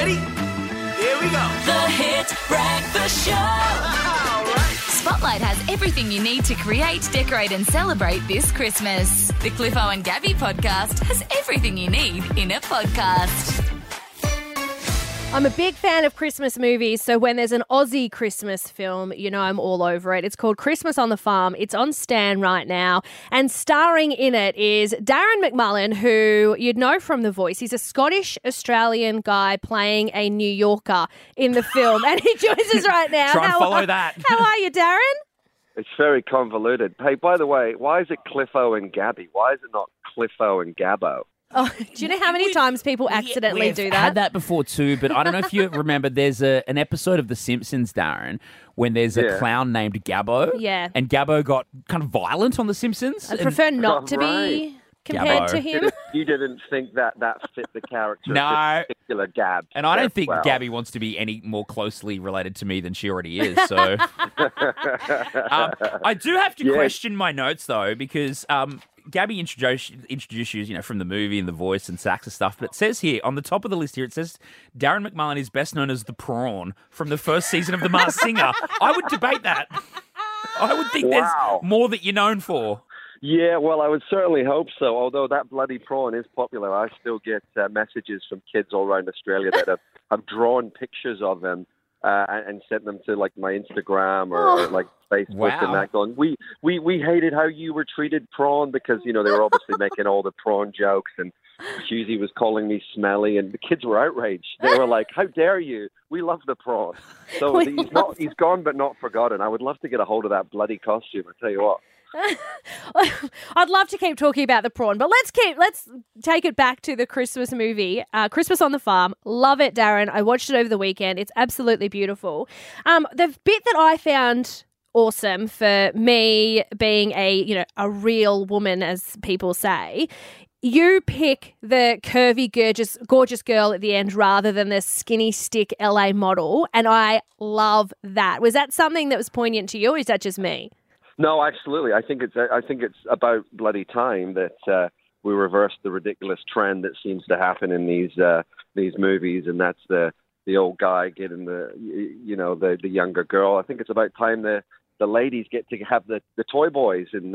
Ready? Here we go. The Hit Breakfast Show. All right. Spotlight has everything you need to create, decorate and celebrate this Christmas. The Cliffo and Gabby podcast has everything you need in a podcast. I'm a big fan of Christmas movies, so when there's an Aussie Christmas film, you know I'm all over it. It's called Christmas on the Farm. It's on Stan right now, and starring in it is Darren McMullen, who you'd know from The Voice. He's a Scottish-Australian guy playing a New Yorker in the film, and he joins us right now. Try and follow that. How are you, Darren? It's very convoluted. Hey, by the way, why is it Cliffo and Gabby? Why is it not Cliffo and Gabbo? Oh, do you know how many times people accidentally We've do that? had that before too, but I don't know if you remember, there's an episode of The Simpsons, Darren, when there's a clown named Gabbo. Yeah. And Gabbo got kind of violent on The Simpsons. I'd prefer not to be compared Gabbo. to him. You didn't think that fit the character No. of this particular Gab. And I don't think well. Gabby wants to be any more closely related to me than she already is. So I do have to question my notes, though, because Gabby introduced you, from the movie and The Voice and Sax and stuff. But it says here, on the top of the list here, it says Darren McMullen is best known as the Prawn from the first season of The Masked Singer. I would debate that. I would think there's more that you're known for. Yeah, well, I would certainly hope so. Although that bloody prawn is popular, I still get messages from kids all around Australia that have drawn pictures of them and sent them to like my Instagram or like Facebook and that, going, we hated how you were treated, prawn, because they were obviously making all the prawn jokes, and Susie was calling me smelly, and the kids were outraged. They were like, "How dare you? We love the prawn." So he's gone but not forgotten. I would love to get a hold of that bloody costume. I tell you what. I'd love to keep talking about the prawn, but let's take it back to the Christmas movie, Christmas on the Farm. Love it, Darren. I watched it over the weekend. It's absolutely beautiful. The bit that I found awesome, for me being a real woman, as people say, you pick the curvy, gorgeous girl at the end rather than the skinny stick LA model, and I love that. Was that something that was poignant to you, or is that just me? No, absolutely. I think it's about bloody time that we reverse the ridiculous trend that seems to happen in these movies, and that's the old guy getting the younger girl. I think it's about time the ladies get to have the toy boys and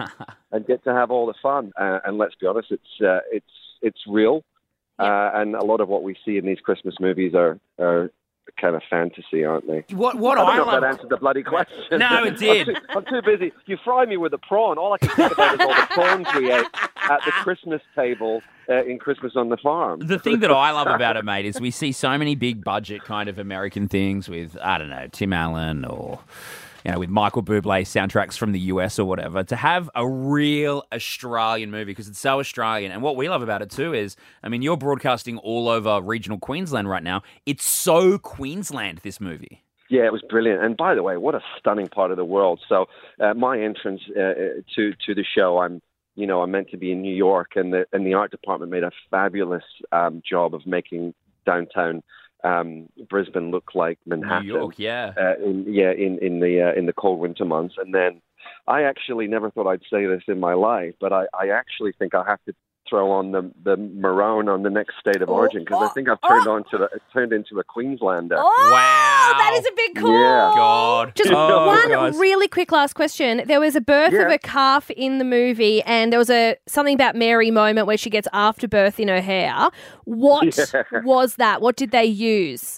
get to have all the fun. And let's be honest, it's real, and a lot of what we see in these Christmas movies are kind of fantasy, aren't they? What I don't know if that answered the bloody question. No, it did. I'm too busy. You fry me with a prawn. All I can think about is all the prawns we ate at the Christmas table in Christmas on the Farm. The thing that I love about it, mate, is we see so many big budget kind of American things with, I don't know, Tim Allen or with Michael Bublé soundtracks from the US or whatever, to have a real Australian movie, because it's so Australian. And what we love about it too is, you're broadcasting all over regional Queensland right now. It's so Queensland, this movie. Yeah, it was brilliant. And by the way, what a stunning part of the world. So my entrance to the show, I'm meant to be in New York, and the art department made a fabulous job of making downtown Brisbane look like Manhattan. New York, in the cold winter months. And then I actually never thought I'd say this in my life, but I actually think I have to throw on the maroon on the next state of origin, because I think I've turned into a Queenslander. Oh, wow, that is a big call. Yeah. God. Just one really quick last question. There was a birth of a calf in the movie, and there was something about Mary moment where she gets afterbirth in her hair. What was that? What did they use?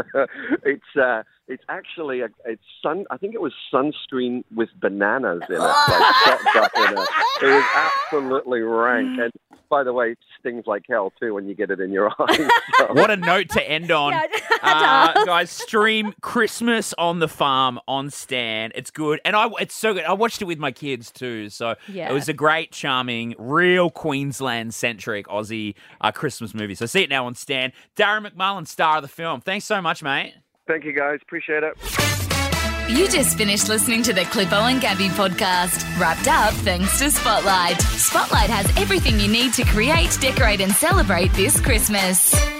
It's actually I think it was sunscreen with bananas in it, like chopped up in it. It was absolutely rank, and by the way, it stings like hell too when you get it in your eyes. So. What a note to end on. Guys, stream Christmas on the Farm on Stan. It's good, and it's so good. I watched it with my kids too, so it was a great, charming, real Queensland-centric Aussie Christmas movie. So see it now on Stan. Darren McMullen, star of the film. Thanks so much, mate. Thank you, guys. Appreciate it. You just finished listening to the Cliffo and Gabby podcast, wrapped up thanks to Spotlight. Spotlight has everything you need to create, decorate and celebrate this Christmas.